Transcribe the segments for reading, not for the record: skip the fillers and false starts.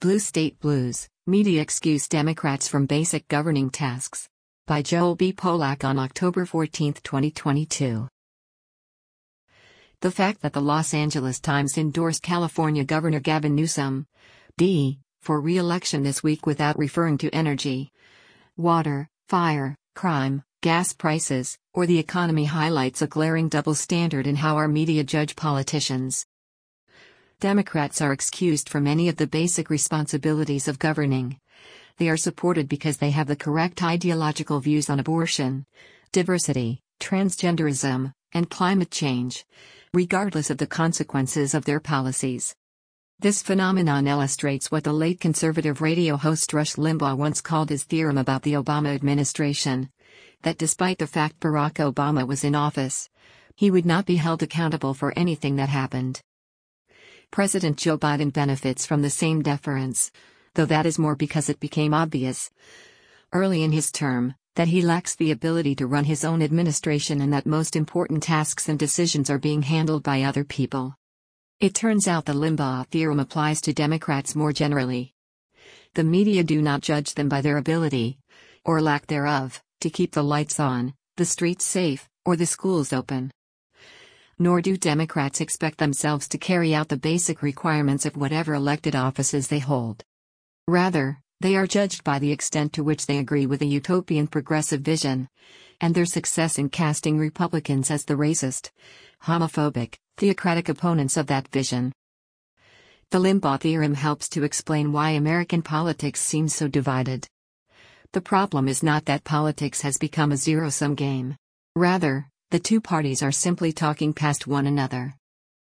Blue State Blues, Media Excuse Democrats from Basic Governing Tasks. By Joel B. Polak on October 14, 2022. The fact that the Los Angeles Times endorsed California Governor Gavin Newsom, D., for re-election this week without referring to energy, water, fire, crime, gas prices, or the economy highlights a glaring double standard in how our media judge politicians. Democrats are excused from any of the basic responsibilities of governing. They are supported because they have the correct ideological views on abortion, diversity, transgenderism, and climate change, regardless of the consequences of their policies. This phenomenon illustrates what the late conservative radio host Rush Limbaugh once called his theorem about the Obama administration: that despite the fact Barack Obama was in office, he would not be held accountable for anything that happened. President Joe Biden benefits from the same deference, though that is more because it became obvious early in his term that he lacks the ability to run his own administration and that most important tasks and decisions are being handled by other people. It turns out the Limbaugh theorem applies to Democrats more generally. The media do not judge them by their ability, or lack thereof, to keep the lights on, the streets safe, or the schools open. Nor do Democrats expect themselves to carry out the basic requirements of whatever elected offices they hold. Rather, they are judged by the extent to which they agree with a utopian progressive vision, and their success in casting Republicans as the racist, homophobic, theocratic opponents of that vision. The Limbaugh theorem helps to explain why American politics seems so divided. The problem is not that politics has become a zero-sum game. Rather, the two parties are simply talking past one another.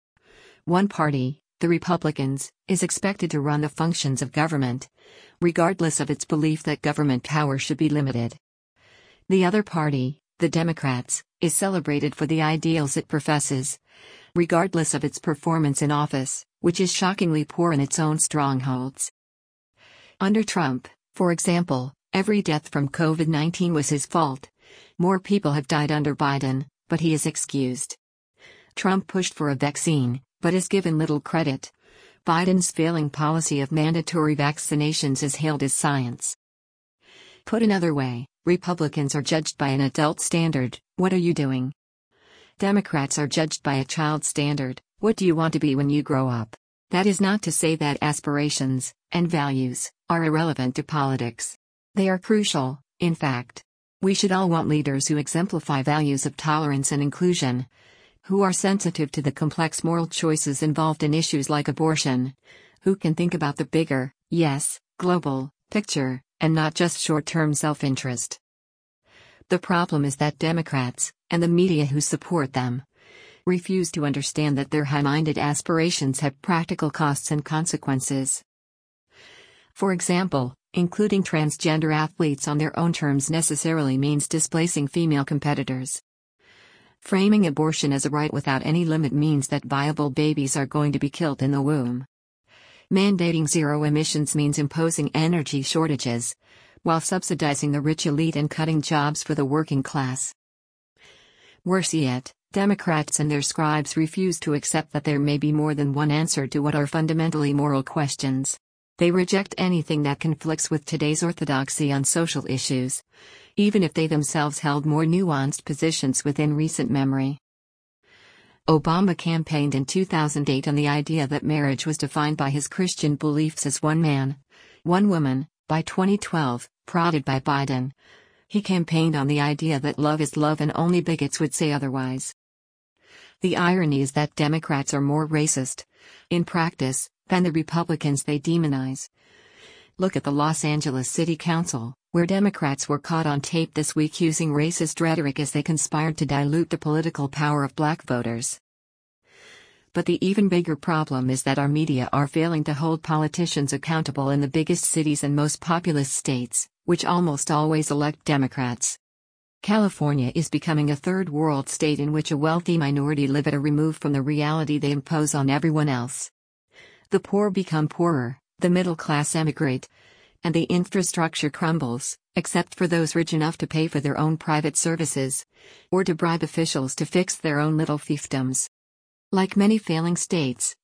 One party, the Republicans, is expected to run the functions of government, regardless of its belief that government power should be limited. The other party, the Democrats, is celebrated for the ideals it professes, regardless of its performance in office, which is shockingly poor in its own strongholds. Under Trump, for example, every death from COVID-19 was his fault. More people have died under Biden, but he is excused. Trump pushed for a vaccine, but is given little credit. Biden's failing policy of mandatory vaccinations is hailed as science. Put another way, Republicans are judged by an adult standard: what are you doing? Democrats are judged by a child standard: what do you want to be when you grow up? That is not to say that aspirations and values are irrelevant to politics. They are crucial, in fact. We should all want leaders who exemplify values of tolerance and inclusion, who are sensitive to the complex moral choices involved in issues like abortion, who can think about the bigger, yes, global, picture, and not just short-term self-interest. The problem is that Democrats, and the media who support them, refuse to understand that their high-minded aspirations have practical costs and consequences. For example, including transgender athletes on their own terms necessarily means displacing female competitors. Framing abortion as a right without any limit means that viable babies are going to be killed in the womb. Mandating zero emissions means imposing energy shortages, while subsidizing the rich elite and cutting jobs for the working class. Worse yet, Democrats and their scribes refuse to accept that there may be more than one answer to what are fundamentally moral questions. They reject anything that conflicts with today's orthodoxy on social issues, even if they themselves held more nuanced positions within recent memory. Obama campaigned in 2008 on the idea that marriage was defined by his Christian beliefs as one man, one woman. By 2012, prodded by Biden, he campaigned on the idea that love is love and only bigots would say otherwise. The irony is that Democrats are more racist, in practice, than the Republicans they demonize. Look at the Los Angeles City Council, where Democrats were caught on tape this week using racist rhetoric as they conspired to dilute the political power of black voters. But the even bigger problem is that our media are failing to hold politicians accountable in the biggest cities and most populous states, which almost always elect Democrats. California is becoming a third world state in which a wealthy minority live at a remove from the reality they impose on everyone else. The poor become poorer, the middle class emigrate, and the infrastructure crumbles, except for those rich enough to pay for their own private services, or to bribe officials to fix their own little fiefdoms. Like many failing states,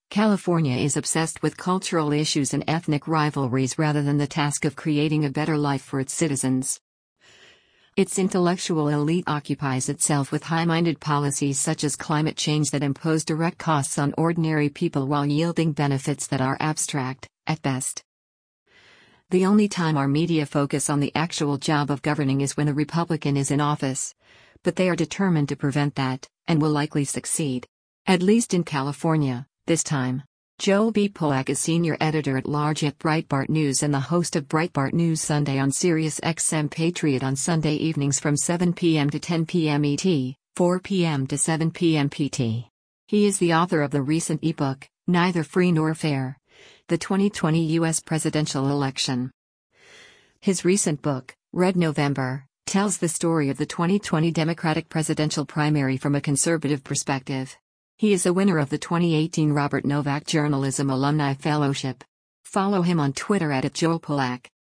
California is obsessed with cultural issues and ethnic rivalries rather than the task of creating a better life for its citizens. Its intellectual elite occupies itself with high-minded policies such as climate change that impose direct costs on ordinary people while yielding benefits that are abstract, at best. The only time our media focus on the actual job of governing is when a Republican is in office. But they are determined to prevent that, and will likely succeed. At least in California, this time. Joel B. Polak is senior editor-at-large at Breitbart News and the host of Breitbart News Sunday on Sirius XM Patriot on Sunday evenings from 7 p.m. to 10 p.m. ET, 4 p.m. to 7 p.m. PT. He is the author of the recent ebook, Neither Free Nor Fair: The 2020 U.S. Presidential Election. His recent book, Red November, tells the story of the 2020 Democratic presidential primary from a conservative perspective. He is a winner of the 2018 Robert Novak Journalism Alumni Fellowship. Follow him on Twitter @JoelPolak.